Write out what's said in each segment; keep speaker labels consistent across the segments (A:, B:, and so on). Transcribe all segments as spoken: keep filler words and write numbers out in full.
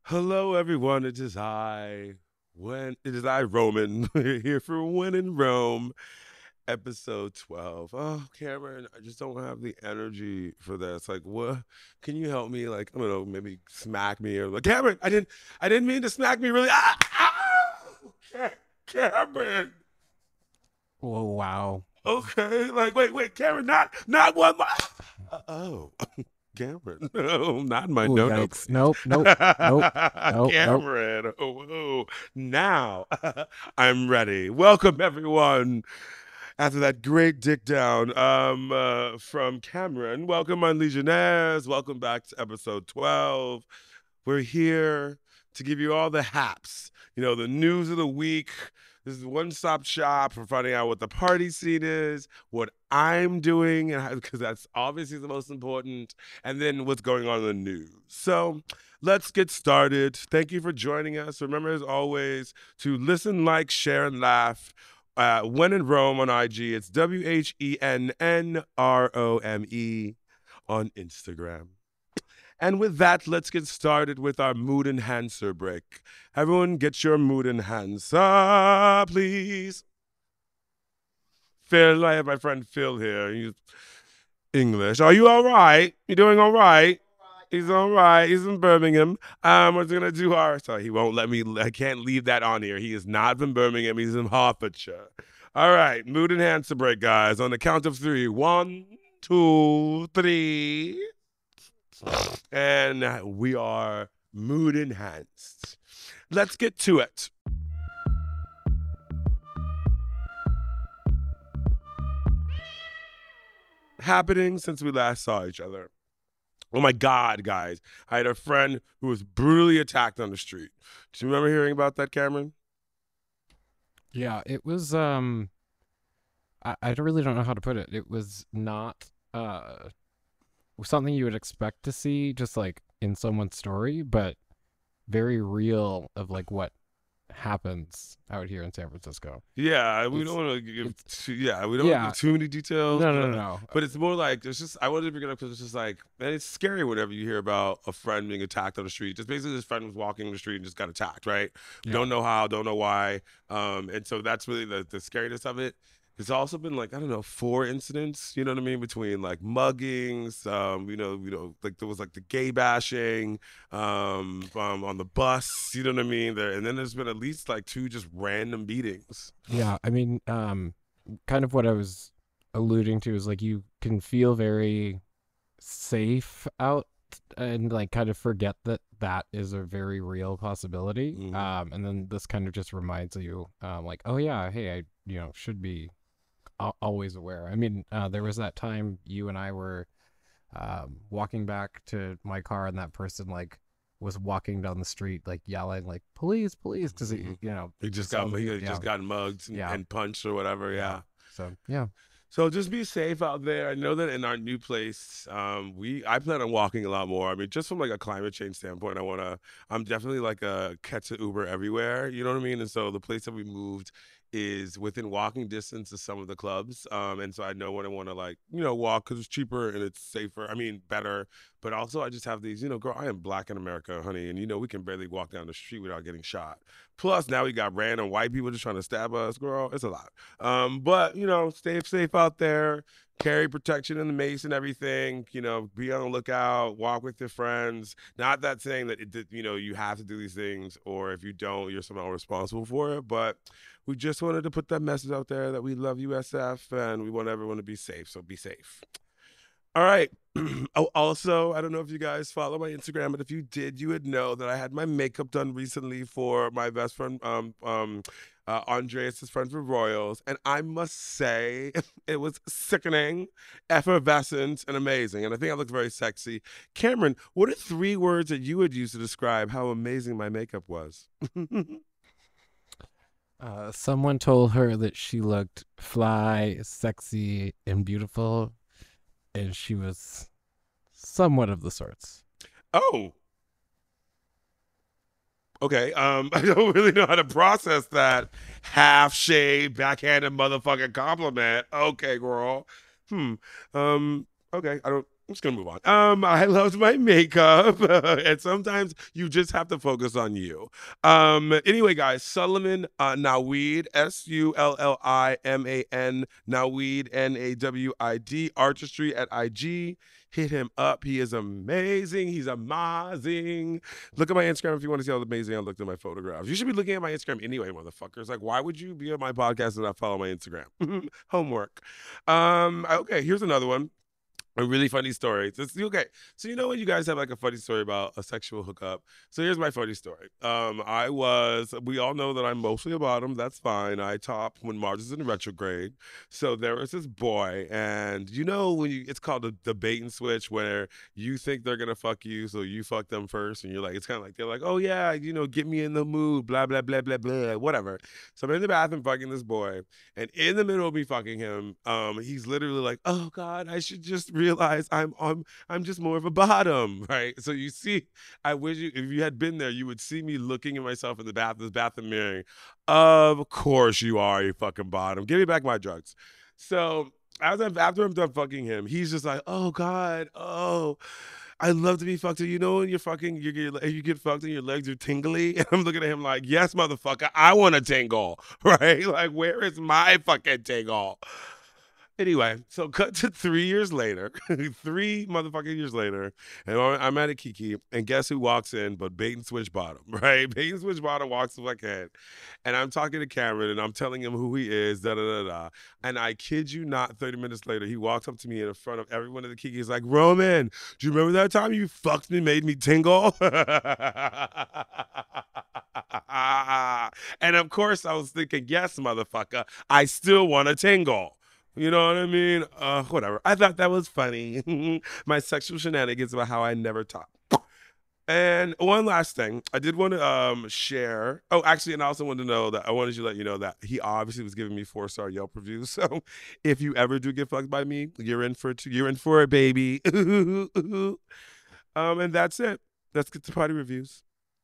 A: Hello, everyone. It is I, when it is I, Roman, here for When in Rome, episode twelve. Oh, Cameron, I just don't have the energy for this. Like, what? Can you help me? Like, I don't know, maybe smack me or like, Cameron, I didn't, I didn't mean to smack me. Really? Ah, ah! Cameron.
B: Oh, wow.
A: Okay, like, wait, wait, Cameron, not, not one. More. Uh, oh. Cameron. No, not my
B: Oh,
A: no no.
B: yikes. Nope, nope, nope, nope, nope.
A: Cameron. Oh, oh. Now I'm ready. Welcome everyone. After that great dick down um uh, from Cameron. Welcome my Legionnaires. Welcome back to episode twelve. We're here to give you all the haps, you know, the news of the week. This is one stop shop for finding out what the party scene is, what I'm doing, because that's obviously the most important, and then what's going on in the news. So let's get started. Thank you for joining us. Remember, as always, to listen, like, share, and laugh. Uh, when in Rome on I G, it's W H E N N R O M E on Instagram. And with that, let's get started with our mood enhancer break. Everyone get your mood enhancer, please. Phil, I have my friend Phil here. He's English. Are you all right? You doing all right? He's all right. He's in Birmingham. Um, we're gonna do our. Sorry, he won't let me. I can't leave that on here. He is not from Birmingham. He's in Hertfordshire. All right, mood enhancer break, guys. On the count of three. One, two, three. And we are mood enhanced. Let's get to it. Happening since we last saw each other. Oh my God, guys. I had a friend who was brutally attacked on the street. Do you remember hearing about that, Cameron?
B: Yeah, it was, um, I, I don't- really don't know how to put it. It was not, uh, something you would expect to see just like in someone's story, but very real of like what happens out here in San Francisco.
A: Yeah, we
B: It's,
A: don't want to give
B: it's,
A: too, yeah, we don't want to
B: yeah,
A: give too many details,
B: no,
A: but,
B: no, no,
A: uh,
B: no.
A: but it's more like it's just I wanted to bring it up because it's just like man, it's scary whenever you hear about a friend being attacked on the street. Just basically, this friend was walking the street and just got attacked, right?
B: Yeah,
A: Don't know how, don't know why, um, and so that's really the the scariness of it. There's also been like I don't know four incidents, you know what I mean, between like muggings, um, you know, you know, like there was like the gay bashing, um, um on the bus, you know what I mean, there, and then there's been at least like two just random beatings.
B: yeah. I mean, um, kind of what I was alluding to is like you can feel very safe out and like kind of forget that that is a very real possibility.
A: Mhm.
B: Um, and then this kind of just reminds you, um, like, oh yeah, hey, I you know should be al- always aware. I mean, uh, there was that time you and I were um, walking back to my car, and that person like was walking down the street like yelling like police, police, because
A: Mhm.
B: you know
A: He just got
B: some
A: he
B: people,
A: had
B: yeah,
A: just gotten mugged and,
B: yeah,
A: and punched or whatever.
B: yeah.
A: Yeah.
B: So yeah,
A: So just be safe out there. I know that in our new place, um, we I plan on walking a lot more. I mean, just from like a climate change standpoint, I wanna. I'm definitely like a catch a Uber everywhere. You know what I mean? And so the place that we moved is within walking distance of some of the clubs. Um, and so I know when I want to like you know walk because it's cheaper and it's safer. I mean, better. But also I just have these. You know, girl, I am black in America, honey, and you know we can barely walk down the street without getting shot. Plus now we got random white people just trying to stab us, girl. It's a lot. Um, but you know, stay safe out there. Carry protection in the mace and everything. You know, be on the lookout. Walk with your friends. Not that saying that it, that, you know you have to do these things, or if you don't, you're somehow responsible for it. But we just wanted to put that message out there that we love U S F and we want everyone to be safe. So be safe. All right. Oh, also, I don't know if you guys follow my Instagram, but if you did, you would know that I had my makeup done recently for my best friend, um, um, uh, Andreas, his friend from Royals, and I must say it was sickening, effervescent, and amazing. And I think I looked very sexy. Cameron, what are three words that you would use to describe how amazing my makeup was?
B: uh, someone told her that she looked fly, sexy, and beautiful, and she was somewhat of the sorts.
A: Oh, okay. Um, I don't really know how to process that half shade, backhanded motherfucking compliment. Okay, girl. Hmm. Um. Okay. I don't. I'm just gonna move on. Um, I loved my makeup, and sometimes you just have to focus on you. Um, anyway, guys, Solomon uh, Nawid, S U L L I M A N, Nawid, N A W I D, Artistry at I G. Hit him up. He is amazing. He's amazing. Look at my Instagram if you want to see how amazing I looked at my photographs. You should be looking at my Instagram anyway, motherfuckers. Like, why would you be on my podcast and not follow my Instagram? Homework. Um, okay, here's another one. A really funny story. It's, okay, so you know when you guys have like a funny story about a sexual hookup. So here's my funny story. Um, I was. We all know that I'm mostly a bottom. That's fine. I top when Mars is in retrograde. So there was this boy, and you know when you, it's called the, the bait and switch, where you think they're gonna fuck you, so you fuck them first, and you're like, it's kind of like they're like, oh yeah, you know, get me in the mood, blah blah blah blah blah, whatever. So I'm in the bathroom fucking this boy, and in the middle of me fucking him, um, he's literally like, oh God, I should just realize I'm I'm I'm just more of a bottom, right? So you see, I wish you if you had been there, you would see me looking at myself in the bath, this bathroom mirror. Of course you are, you fucking bottom. Give me back my drugs. So as I'm, after I'm done fucking him, he's just like, oh God, oh. I love to be fucked. You know when you're fucking, you get you get fucked and your legs are tingly, and I'm looking at him like, yes, motherfucker, I want a tingle, right? Like, where is my fucking tingle? Anyway, so cut to three years later, three motherfucking years later, and I'm at a Kiki, and guess who walks in but Bait and Switch Bottom, right? Bait and Switch Bottom walks like head, and I'm talking to Cameron, and I'm telling him who he is, da da da da. And I kid you not, thirty minutes later, he walks up to me in front of everyone at the Kiki. He's like, Roman, do you remember that time you fucked me, made me tingle? And of course, I was thinking, yes, motherfucker, I still want a tingle. You know what I mean? Uh, whatever. I thought that was funny. My sexual shenanigans about how I never top. And one last thing, I did want to um, share. Oh, actually, and I also wanted to know that I wanted to let you know that he obviously was giving me four star Yelp reviews. So if you ever do get fucked by me, you're in for two, you're in for it, baby. um, and that's it. Let's get to party reviews.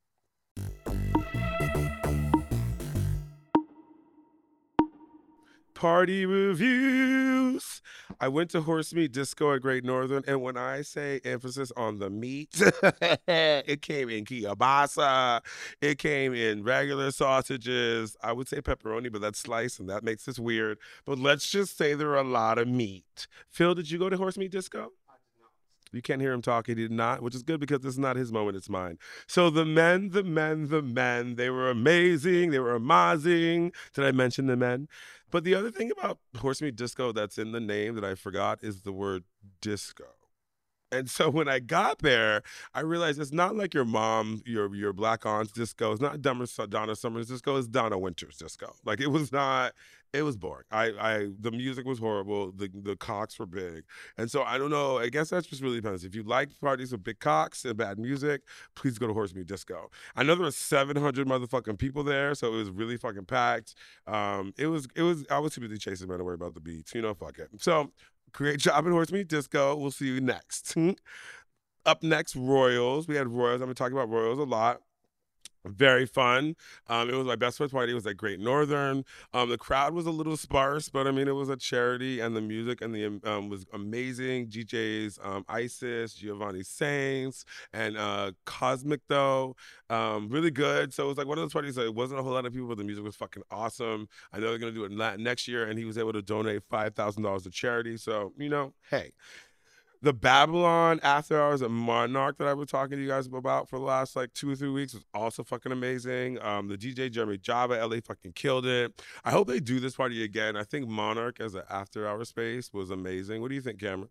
A: Party reviews. I went to Horse Meat Disco at Great Northern, and when I say emphasis on the meat, it came in kielbasa, it came in regular sausages. I would say pepperoni, but that's sliced, and that makes this weird. But let's just say there are a lot of meat. Phil, did you go to Horse Meat Disco? You can't hear him talk. He did not, which is good because this is not his moment, it's mine. So the men, the men, the men, they were amazing. They were amazing. Did I mention the men? But the other thing about Horse Meat Disco that's in the name that I forgot is the word disco. And so when I got there, I realized it's not like your mom, your your black aunt's disco. It's not Donna, Donna Summer's disco. It's Donna Winter's disco. Like it was not. It was boring. I, I the music was horrible. The the cocks were big, and so I don't know. I guess that's just really depends. If you like parties with big cocks and bad music, please go to Horse Meat Disco. I know there was seven hundred motherfucking people there, so it was really fucking packed. Um, it was it was. I was too busy chasing men to worry about the beats. You know, fuck it. So. Great job at Horse Meat Disco. We'll see you next. Up next, Royals. We had Royals. I'm going to talk about Royals a lot. Very fun. Um, it was my best friend's party. It was at Great Northern. Um, the crowd was a little sparse, but I mean, it was a charity, and the music and the um, was amazing. D Js um, Isis, Giovanni Saints, and uh, Cosmic though, um, really good. So it was like one of those parties that it wasn't a whole lot of people, but the music was fucking awesome. I know they're gonna do it next year, and he was able to donate five thousand dollars to charity. So you know, hey. The Babylon After Hours at Monarch that I was talking to you guys about for the last like two or three weeks was also fucking amazing. Um, the D J Jeremy Java, L A fucking killed it. I hope they do this party again. I think Monarch as an after hour space was amazing. What do you think, Cameron?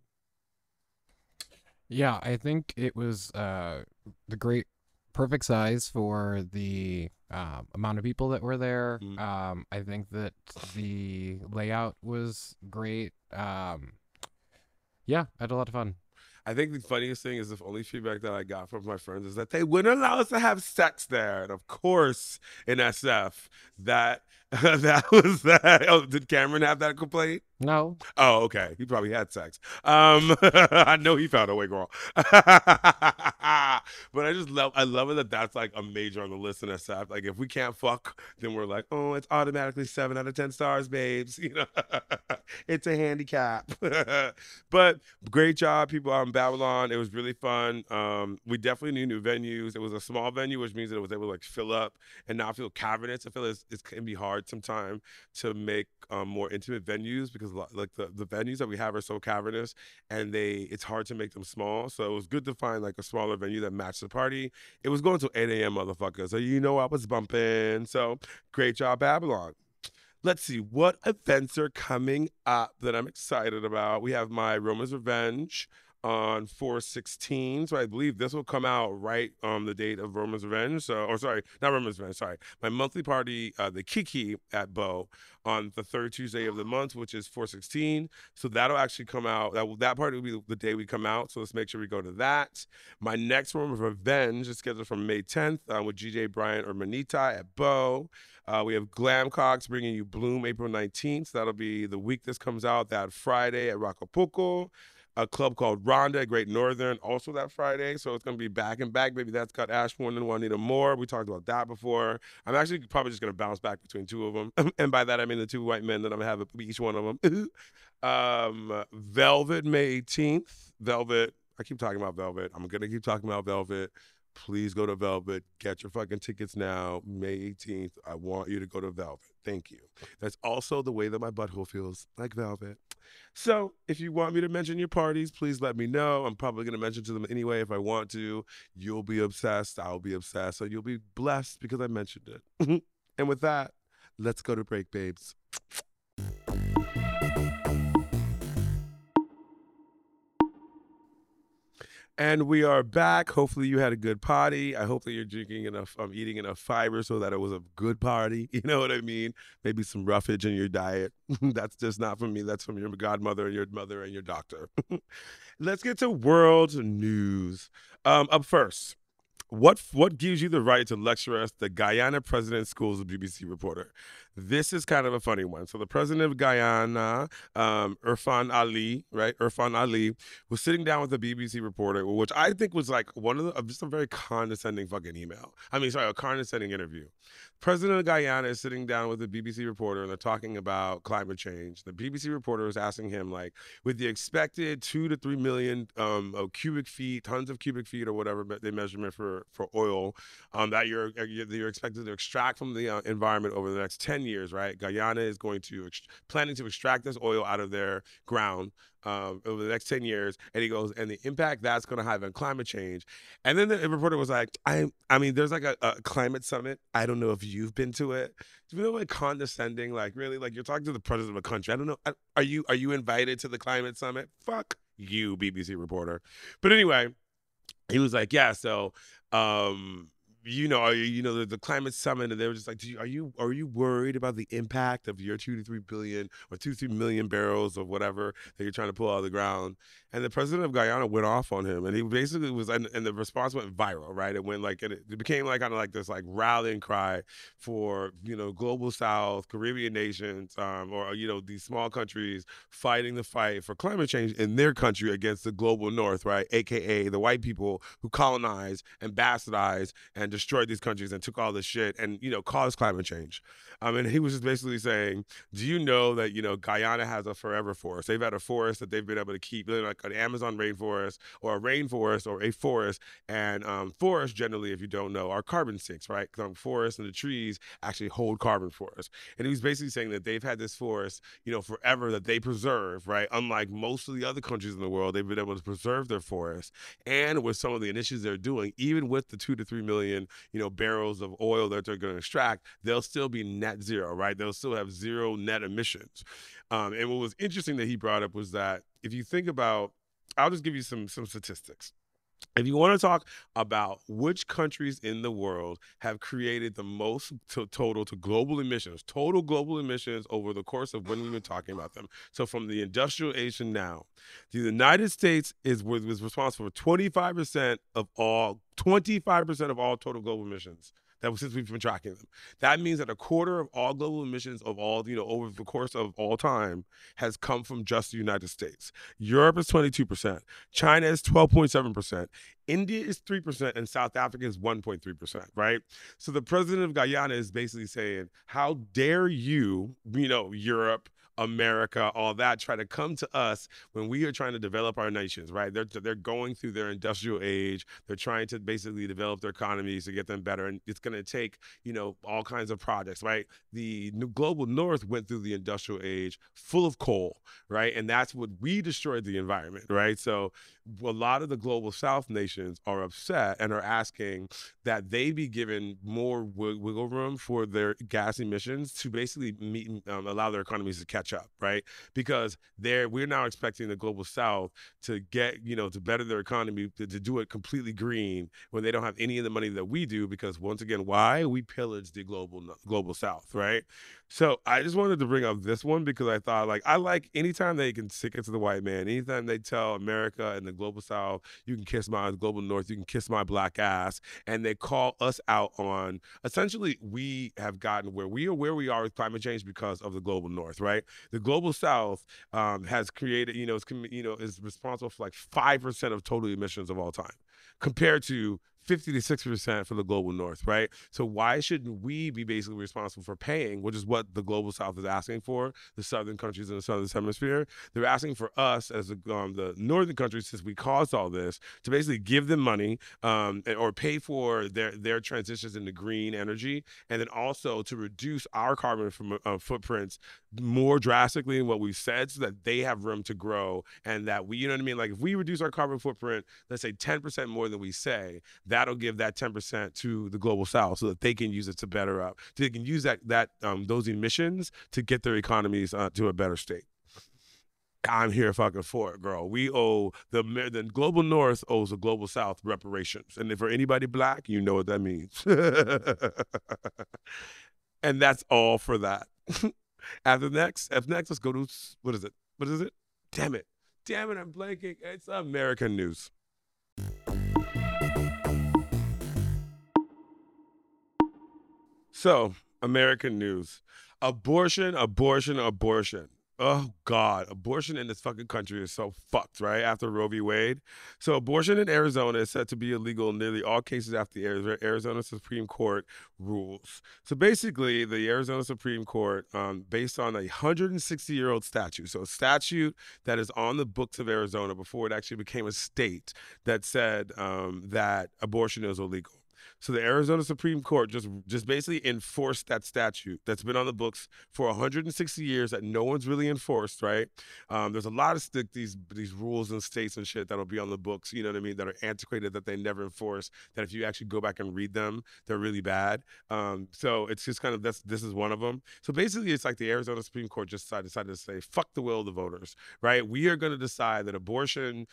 B: Yeah, I think it was uh, the great, perfect size for the um, amount of people that were there.
A: Mm.
B: Um, I think that the layout was great. Um, Yeah, I had a lot of fun.
A: I think the funniest thing is the only feedback that I got from my friends is that they wouldn't allow us to have sex there. And of course, in S F, that that was that. Oh, did Cameron have that complaint?
B: No.
A: Oh, okay. He probably had sex. Um, I know he found a way, girl. But I just love, I love it that that's like a major on the list in S F. Like, if we can't fuck, then we're like, oh, it's automatically seven out of ten stars, babes. You know, it's a handicap. But great job, people out in Babylon. It was really fun. Um, we definitely need new venues. It was a small venue, which means that it was able to like fill up and not feel cavernous. I feel it's, it can be hard sometimes to make um, more intimate venues because like the, the venues that we have are so cavernous and they it's hard to make them small. So it was good to find like a smaller venue that matched the party. It was going till eight a m motherfucker. So you know I was bumping. So great job, Babylon. Let's see what events are coming up that I'm excited about. We have my Roma's Revenge on four sixteen. So I believe this will come out right on the date of Roma's Revenge. So, or sorry, not Roma's Revenge, sorry. My monthly party, uh, the Kiki at Bo on the third Tuesday of the month, which is four sixteen. So that'll actually come out. That, that party will be the day we come out. So let's make sure we go to that. My next Roma's Revenge is scheduled for May tenth uh, with G J Bryant or Manita at Bo. Uh, we have Glamcox bringing you Bloom April nineteenth. So that'll be the week this comes out, that Friday at Rockapulco. A club called Rhonda, Great Northern, also that Friday. So it's going to be back and back. Maybe that's got Ashbourne and Juanita Moore. We talked about that before. I'm actually probably just going to bounce back between two of them. And by that, I mean the two white men that I'm going to have each one of them. um, Velvet, May eighteenth. Velvet. I keep talking about Velvet. I'm going to keep talking about Velvet. Please go to Velvet. Get your fucking tickets now. May eighteenth. I want you to go to Velvet. Thank you. That's also the way that my butthole feels, like Velvet. So if you want me to mention your parties, please let me know. I'm probably going to mention to them anyway if I want to. You'll be obsessed. I'll be obsessed. So you'll be blessed because I mentioned it. And with that, let's go to break, babes. And we are back. Hopefully you had a good party. I hope that you're drinking enough, um, eating enough fiber so that it was a good party. You know what I mean? Maybe some roughage in your diet. That's just not from me. That's from your godmother and your mother and your doctor. Let's get to world news. Um, up first, what what gives you the right to lecture us? The Guyana president schools a B B C reporter. This is kind of a funny one. So the president of Guyana, um, Irfan Ali, right? Irfan Ali was sitting down with a B B C reporter, which I think was like one of the, just a very condescending fucking email. I mean, sorry, a condescending interview. President of Guyana is sitting down with a B B C reporter and they're talking about climate change. The B B C reporter is asking him, like, with the expected two to three million um, of cubic feet, tons of cubic feet or whatever they measurement for, for oil um, that you're, you're expected to extract from the uh, environment over the next ten years, right? Guyana is going to, ex- planning to extract this oil out of their ground um, over the next ten years. And he goes, and the impact that's going to have on climate change. And then the reporter was like, I I mean, there's like a, a climate summit. I don't know if you've been to it. Do you know what condescending, like really, like you're talking to the president of a country. I don't know. Are you, are you invited to the climate summit? Fuck you, B B C reporter. But anyway, he was like, yeah, so, um, you know, you know, the, the climate summit, and they were just like, Do you, are you are you worried about the impact of your two to three billion or two to three million barrels of whatever that you're trying to pull out of the ground? And the president of Guyana went off on him, and he basically was, and, and the response went viral, right? It went like, it, it became like kind of like this like rallying cry for, you know, global South, Caribbean nations, um, or you know, these small countries fighting the fight for climate change in their country against the global North, right? A K A the white people who colonized and bastardized and destroyed these countries and took all this shit and, you know, caused climate change. Um, and he was just basically saying, do you know that, you know, Guyana has a forever forest? They've had a forest that they've been able to keep, like an Amazon rainforest or a rainforest or a forest. And um, forests, generally, if you don't know, are carbon sinks, right? Because forests and the trees actually hold carbon for us. And he was basically saying that they've had this forest, you know, forever that they preserve, right? Unlike most of the other countries in the world, they've been able to preserve their forests. And with some of the initiatives they're doing, even with the two to three million you know, barrels of oil that they're going to extract, they'll still be net zero, right? They'll still have zero net emissions. Um, and what was interesting that he brought up was that if you think about, I'll just give you some some statistics. If you want to talk about which countries in the world have created the most to total to global emissions, total global emissions over the course of when we've been talking about them. So from the industrial age to now, the United States is was responsible for twenty-five percent of all twenty-five percent of all total global emissions. That was since we've been tracking them. That means that a quarter of all global emissions of all, you know, over the course of all time has come from just the United States. Europe is twenty-two percent. China is twelve point seven percent. India is three percent and South Africa is one point three percent, right? So the president of Guyana is basically saying, how dare you, you know, Europe, America, all that, try to come to us when we are trying to develop our nations, right? They're they're going through their industrial age. They're trying to basically develop their economies to get them better, and it's going to take, you know, all kinds of projects, right? The global North went through the industrial age full of coal, right? And that's what we destroyed the environment, right? So a lot of the global South nations are upset and are asking that they be given more wiggle room for their gas emissions to basically meet, um, allow their economies to catch up, right? Because they're we're now expecting the global South to get, you know, to better their economy, to, to do it completely green when they don't have any of the money that we do. Because once again, why? We pillage the global global South, right? So I just wanted to bring up this one because I thought, like, I like anytime they can stick it to the white man, anytime they tell America and the global South, you can kiss my global North, you can kiss my black ass, and they call us out on, essentially, we have gotten where we are where we are with climate change because of the global North, right? The global South um, has created, you know, is, you know, is responsible for like five percent of total emissions of all time, compared to fifty to sixty percent for the global North, right? So why shouldn't we be basically responsible for paying, which is what the global South is asking for, the southern countries in the southern hemisphere? They're asking for us as the, um, the northern countries, since we caused all this, to basically give them money um, or pay for their, their transitions into green energy, and then also to reduce our carbon from, uh, footprints more drastically than what we've said, so that they have room to grow, and that we, you know what I mean? Like if we reduce our carbon footprint, let's say ten percent more than we say, that'll give that ten percent to the global South so that they can use it to better up. So they can use that that um, those emissions to get their economies uh, to a better state. I'm here fucking for it, girl. We owe the the global North owes the global South reparations, and if for anybody black, you know what that means. And that's all for that. After next, F next, let's go to, what is it? What is it? Damn it. Damn it, I'm blanking. It's American news. So, American news. Abortion, abortion, abortion. Oh, God. Abortion in this fucking country is so fucked, right? After Roe v. Wade. So, abortion in Arizona is set to be illegal in nearly all cases after the Arizona Supreme Court rules. So, basically, the Arizona Supreme Court, um, based on a one hundred sixty year old statute, so a statute that is on the books of Arizona before it actually became a state, that said um, that abortion is illegal. So the Arizona Supreme Court just just basically enforced that statute that's been on the books for one hundred sixty years that no one's really enforced, right? Um, there's a lot of st- these these rules in states and shit that'll be on the books, you know what I mean, that are antiquated, that they never enforce, that if you actually go back and read them, they're really bad. Um, so it's just kind of, that's, this is one of them. So basically it's like the Arizona Supreme Court just decided, decided to say, fuck the will of the voters, right? We are going to decide that abortion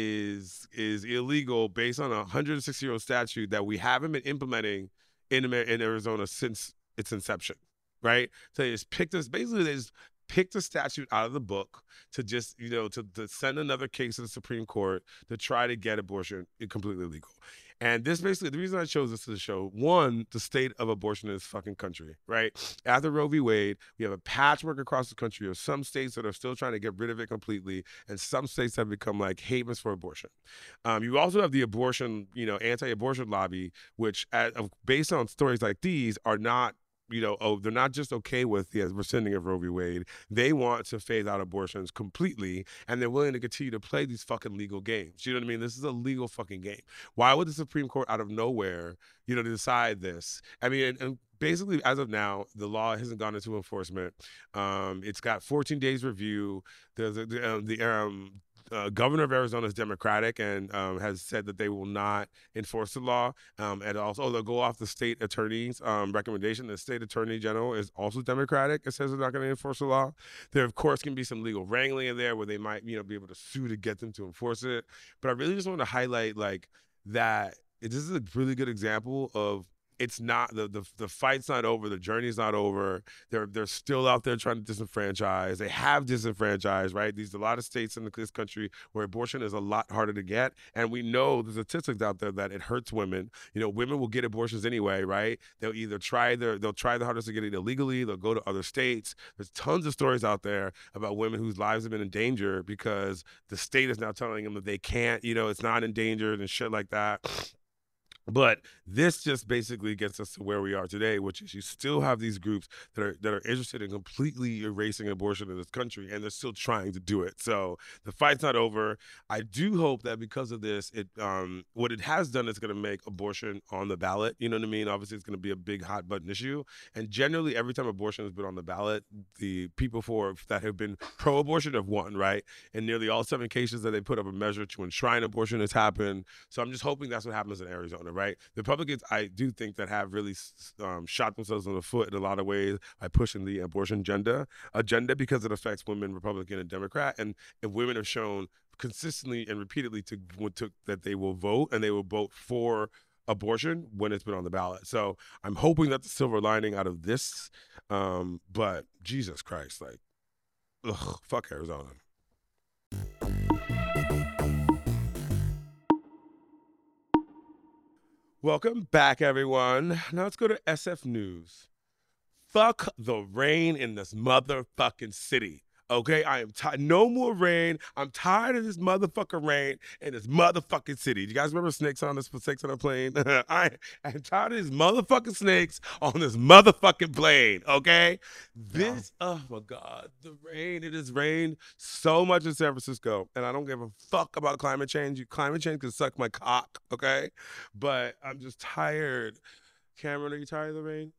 A: is is illegal based on a one hundred sixty year old statute that we haven't been implementing in in Arizona since its inception, right? So they just picked us, basically they just picked a statute out of the book to just, you know, to, to send another case to the Supreme Court to try to get abortion completely legal. And this basically, the reason I chose this to show, one, the state of abortion in this fucking country, right? After Roe v. Wade, we have a patchwork across the country of some states that are still trying to get rid of it completely, and some states have become like havens for abortion. Um, you also have the abortion, you know, anti-abortion lobby, which, uh, based on stories like these, are not, you know, oh, they're not just okay with the rescinding of Roe v. Wade. They want to phase out abortions completely, and they're willing to continue to play these fucking legal games. You know what I mean? This is a legal fucking game. Why would the Supreme Court, out of nowhere, you know, decide this? I mean, and, and basically, as of now, the law hasn't gone into enforcement. Um, it's got fourteen days review. There's a, the, um, the um, Uh, governor of Arizona is Democratic and um, has said that they will not enforce the law. Um, and also, they'll go off the state attorney's um, recommendation. The state attorney general is also Democratic and says they're not going to enforce the law. There, of course, can be some legal wrangling in there where they might, you know, be able to sue to get them to enforce it. But I really just want to highlight, like, that this is a really good example of it's not the, the the fight's not over, the journey's not over. They're they're still out there trying to disenfranchise. They have disenfranchised, right? These a lot of states in this country where abortion is a lot harder to get, and we know there's statistics out there that it hurts women. You know, women will get abortions anyway, right? They'll either try their they'll try the hardest to get it illegally. They'll go to other states. There's tons of stories out there about women whose lives have been in danger because the state is now telling them that they can't. You know, it's not endangered and shit like that. But this just basically gets us to where we are today, which is you still have these groups that are that are interested in completely erasing abortion in this country, and they're still trying to do it. So the fight's not over. I do hope that because of this, it um, what it has done is going to make abortion on the ballot. You know what I mean? Obviously, it's going to be a big hot button issue. And generally, every time abortion has been on the ballot, the people for that have been pro-abortion have won, right? In nearly all seven cases that they put up a measure to enshrine abortion has happened. So I'm just hoping that's what happens in Arizona, right? The Republicans, I do think that have really um, shot themselves in the foot in a lot of ways by pushing the abortion agenda, agenda because it affects women, Republican and Democrat. And if women have shown consistently and repeatedly to, to that they will vote and they will vote for abortion when it's been on the ballot. So I'm hoping that's the silver lining out of this. Um, but Jesus Christ, like, ugh, fuck Arizona. Welcome back, everyone. Now let's go to S F News. Fuck the rain in this motherfucking city. Okay, I am tired. No more rain. I'm tired of this motherfucking rain in this motherfucking city. Do you guys remember snakes on this snakes on a plane? I am tired of these motherfucking snakes on this motherfucking plane. Okay, this. Yeah. Oh my God, the rain. It has rained so much in San Francisco, and I don't give a fuck about climate change. You climate change can suck my cock. Okay, but I'm just tired. Cameron, are you tired of the rain?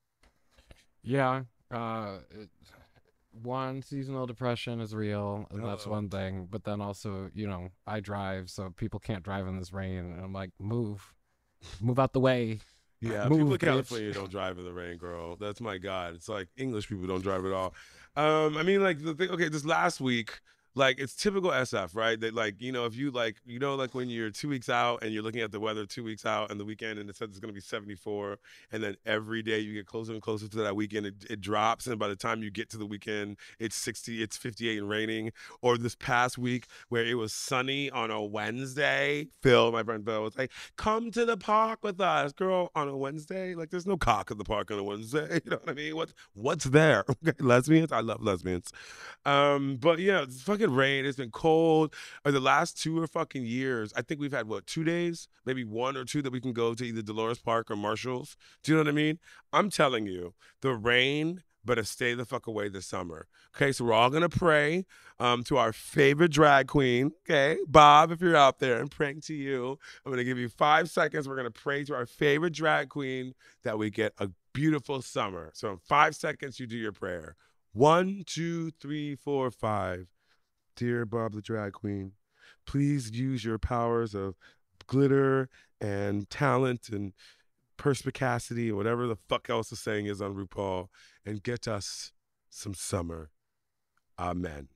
B: Yeah. Uh. It- One, seasonal depression is real, and that's
A: Uh-oh.
B: one thing. But then also, you know, I drive, so people can't drive in this rain, and I'm like, move, move out the way.
A: Yeah,
B: Move,
A: people in
B: bitch.
A: California don't drive in the rain, girl. That's my God. It's like English people don't drive at all. Um, I mean, like the thing. Okay, this last week, like it's typical S F, right? That like you know, if you like, you know, like when you're two weeks out and you're looking at the weather two weeks out and the weekend, and it says it's gonna be seventy-four, and then every day you get closer and closer to that weekend, it, it drops, and by the time you get to the weekend, it's sixty, it's fifty-eight and raining. Or this past week where it was sunny on a Wednesday, Phil, my friend Phil, was like, "Come to the park with us, girl." On a Wednesday, like there's no cock at the park on a Wednesday. You know what I mean? What's what's there? Okay, lesbians. I love lesbians. Um, but yeah, it's fucking rain. It's been cold. Or the last two or fucking years, I think we've had what two days, maybe one or two that we can go to either Dolores Park or Marshalls. Do you know what I mean? I'm telling you, the rain better stay the fuck away this summer. Okay, so we're all gonna pray um, to our favorite drag queen. Okay, Bob, if you're out there, I'm praying to you. I'm gonna give you five seconds. We're gonna pray to our favorite drag queen that we get a beautiful summer. So in five seconds, you do your prayer. One, two, three, four, five. Dear Bob the drag queen, please use your powers of glitter and talent and perspicacity, or whatever the fuck else the saying is on RuPaul, and get us some summer. Amen.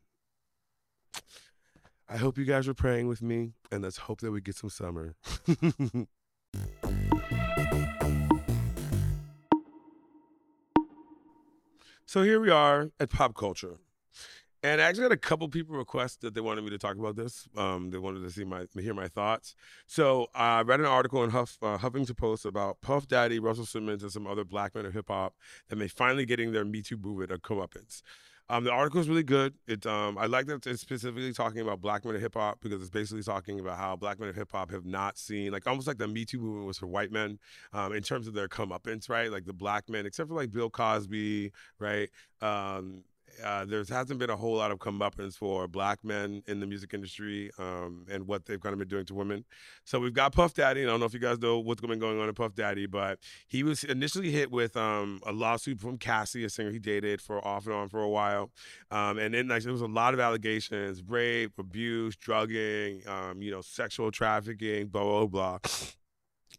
A: I hope you guys are praying with me, and let's hope that we get some summer. So here we are at Pop Culture. And I actually had a couple people request that they wanted me to talk about this. Um, they wanted to see my hear my thoughts. So I uh, read an article in Huff, uh, Huffington Post about Puff Daddy, Russell Simmons, and some other black men of hip hop that may finally getting their Me Too movement or comeuppance. Um, the article is really good. It um, I like that it's specifically talking about black men of hip hop because it's basically talking about how black men of hip hop have not seen, like almost like the Me Too movement was for white men um, in terms of their comeuppance, right? Like the black men, except for like Bill Cosby, right? Um, Uh, there hasn't been a whole lot of comeuppance for black men in the music industry um, and what they've kind of been doing to women. So we've got Puff Daddy. And I don't know if you guys know what's been going on in Puff Daddy, but he was initially hit with um, a lawsuit from Cassie, a singer he dated for off and on for a while. Um, and then like, there was a lot of allegations, rape, abuse, drugging, um, you know, sexual trafficking, blah, blah, blah.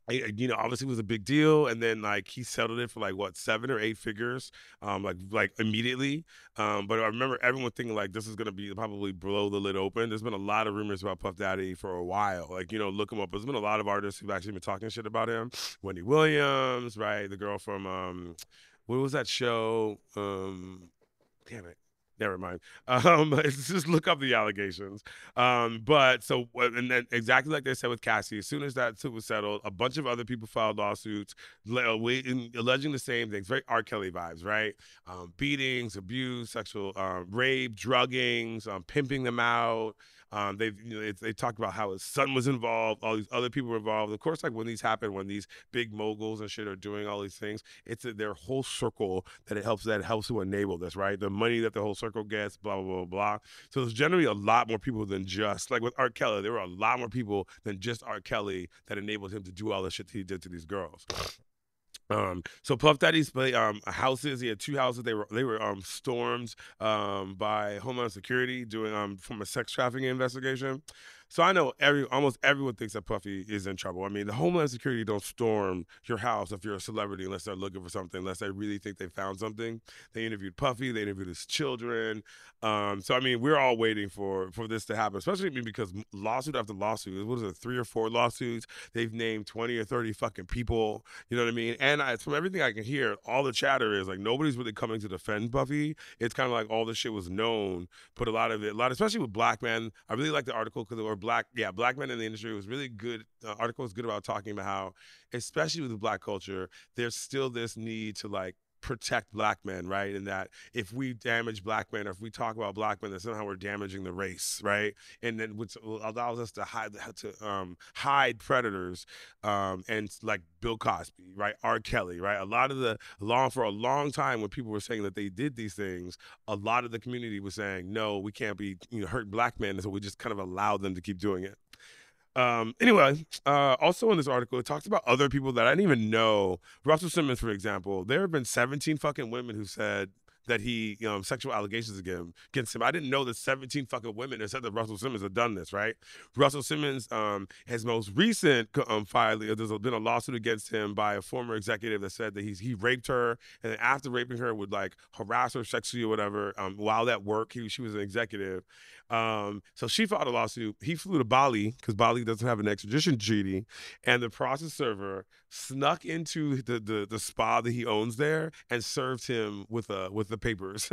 A: I- you know, obviously it was a big deal, and then like he settled it for like what seven or eight figures, um, like like immediately. Um, but I remember everyone thinking like this is gonna be probably blow the lid open. There's been a lot of rumors about Puff Daddy for a while. Like you know, look him up. There's been a lot of artists who've actually been talking shit about him. Wendy Williams, right? The girl from um, what was that show? Um, damn it. Never mind. Um, it's just look up the allegations. Um, but so and then exactly like they said with Cassie, as soon as that suit was settled, a bunch of other people filed lawsuits, le- waiting- alleging the same things. Very R. Kelly vibes, right? Um, beatings, abuse, sexual um, rape, druggings, um, pimping them out. Um, they you know they, they talked about how his son was involved, all these other people were involved. Of course, like when these happen, when these big moguls and shit are doing all these things, it's a, their whole circle that it helps that helps to enable this, right? The money that the whole circle gets, blah blah blah blah. So there's generally a lot more people than just like with R. Kelly. There were a lot more people than just R. Kelly that enabled him to do all the shit that he did to these girls. Um, so Puff Daddy's play um houses. He had two houses. They were they were um stormed um by Homeland Security doing um from a sex trafficking investigation. So I know every almost everyone thinks that Puffy is in trouble. I mean, the Homeland Security don't storm your house if you're a celebrity unless they're looking for something, unless they really think they found something. They interviewed Puffy. They interviewed his children. Um, so I mean, we're all waiting for for this to happen, especially because lawsuit after lawsuit. What is it? Three or four lawsuits. They've named twenty or thirty fucking people. You know what I mean? And I, from everything I can hear, all the chatter is like nobody's really coming to defend Puffy. It's kind of like all this shit was known, but a lot of it, a lot, especially with black men. I really like the article because there were black, yeah, black men in the industry. It was really good. The article was good about talking about how, especially with the black culture, there's still this need to like protect black men, right? And that if we damage black men or if we talk about black men, that somehow we're damaging the race, right? And then which allows us to hide to um, hide predators, um, and like Bill Cosby, right? R. Kelly, right? A lot of the long for a long time when people were saying that they did these things, a lot of the community was saying, no, we can't be you know hurt black men, and so we just kind of allowed them to keep doing it. Um, anyway, uh, also in this article, it talks about other people that I didn't even know. Russell Simmons, for example, there have been seventeen fucking women who said that he, you know, sexual allegations against, against him. I didn't know that seventeen fucking women have said that Russell Simmons had done this, right? Russell Simmons, um, his most recent um, filing, there's been a lawsuit against him by a former executive that said that he's, he raped her, and then after raping her would like harass her sexually or whatever, um, while at work, he, she was an executive. Um, so she filed a lawsuit. He flew to Bali because Bali doesn't have an extradition treaty, and the process server snuck into the, the the spa that he owns there and served him with a with the papers.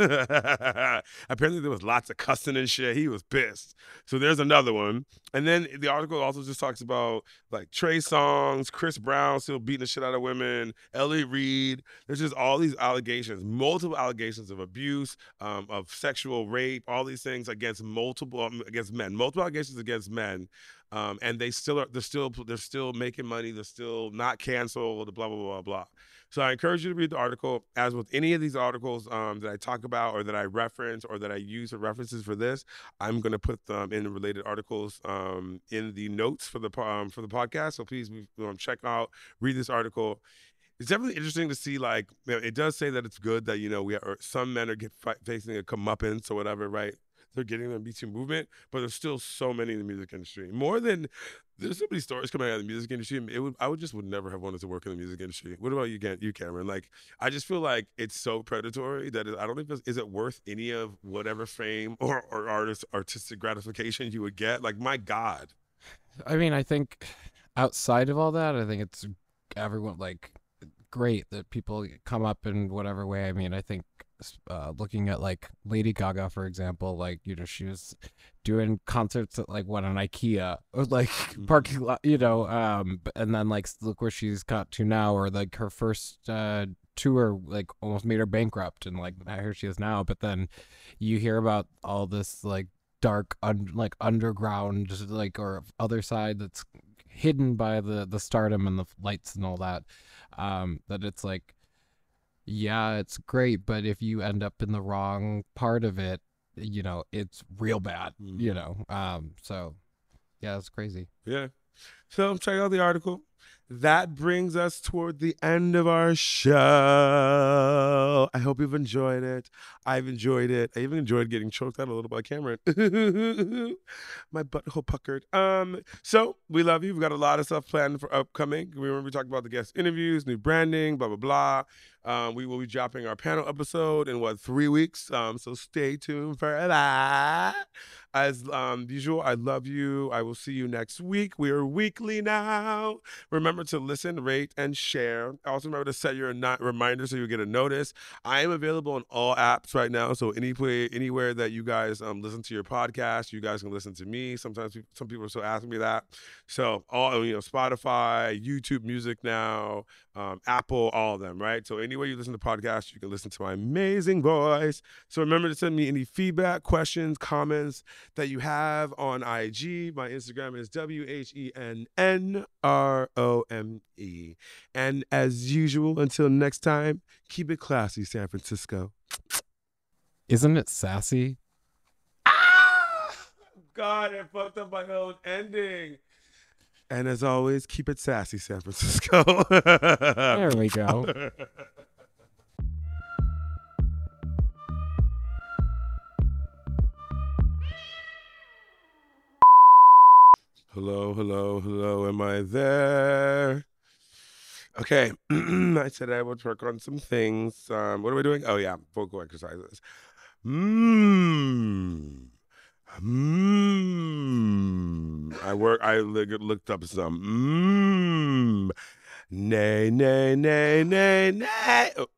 A: Apparently there was lots of cussing and shit. He was pissed. So there's another one. And then the article also just talks about like Trey Songz, Chris Brown still beating the shit out of women, Elliot Reed. There's just all these allegations, multiple allegations of abuse, um, of sexual rape, all these things against multiple um, against men, multiple allegations against men. Um, and they still are they're still they're still making money, they're still not canceled, blah blah blah blah. So I encourage you to read the article. As with any of these articles um, that I talk about or that I reference or that I use for references for this, I'm going to put them in the related articles um, in the notes for the um, for the podcast. So please um, check out, read this article. It's definitely interesting to see, like, you know, it does say that it's good that, you know, we are, some men are get, facing a comeuppance or whatever, right? They're getting the Me Too movement, but there's still so many in the music industry. More than, there's so many stories coming out of the music industry. It would, I would just would never have wanted to work in the music industry. What about you, you Cameron? Like, I just feel like it's so predatory that it, I don't think, it's, is it worth any of whatever fame or, or artist, artistic gratification you would get? Like, my God.
B: I mean, I think outside of all that, I think it's everyone, like, great that people come up in whatever way. I mean, I think uh, looking at like Lady Gaga, for example, like, you know, she was doing concerts at like what, an IKEA or like
A: Mm-hmm.
B: parking lot, you know, um, and then like look where she's got to now, or like her first uh, tour like almost made her bankrupt, and like here she is now. But then you hear about all this like dark, un- like underground, like or other side that's hidden by the the stardom and the lights and all that. Um, that it's like, yeah, it's great, but if you end up in the wrong part of it, you know, it's real bad,
A: Mm-hmm.
B: you know. Um, so yeah, it's crazy.
A: Yeah. So check out the article. That brings us toward the end of our show. I hope you've enjoyed it. I've enjoyed it. I even enjoyed getting choked out a little by Cameron. My butthole puckered. Um, so we love you. We've got a lot of stuff planned for upcoming. Remember we talked about the guest interviews, new branding, blah blah blah. Um, we will be dropping our panel episode in what three weeks. Um, so stay tuned for that. As um, usual, I love you. I will see you next week. We are weekly now. Remember to listen, rate, and share. Also remember to set your not reminder so you get a notice. I am available on all apps right now. So any play, anywhere that you guys um, listen to your podcast, you guys can listen to me. Sometimes some people are still asking me that. So all you know, Spotify, YouTube Music now, um, Apple, all of them, right? So anywhere you listen to podcasts, you can listen to my amazing voice. So remember to send me any feedback, questions, comments that you have on I G. My Instagram is W H E N N R O M E. And as usual, until next time, keep it classy, San Francisco.
B: Isn't it sassy?
A: Ah! God, I fucked up my own ending. And as always, keep it sassy, San Francisco.
B: There we go.
A: Hello, hello, hello. Am I there? Okay. I said I would work on some things. Um, what are we doing? Oh, yeah. Vocal exercises. Mmm. Mmm. I work. I looked up some. Mmm. Nay, nay, nay, nay, nay. Oh.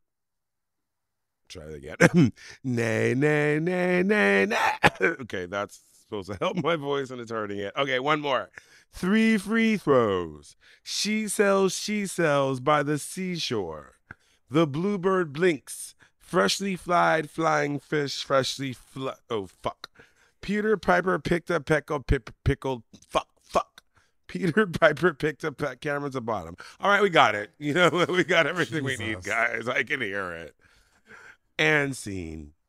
A: Try it again. Nay, nay, nay, nay, nay. Okay, that's supposed to help my voice and it's hurting it. Okay, one more. Three free throws. She sells, she sells by the seashore. The bluebird blinks. Freshly fried flying fish, freshly fl- oh fuck. Peter Piper picked up pickle, pick, pickled fuck, fuck. Peter Piper picked up Cameron's at bottom. All right, we got it. You know, we got everything Jesus. We need, guys. I can hear it. And scene.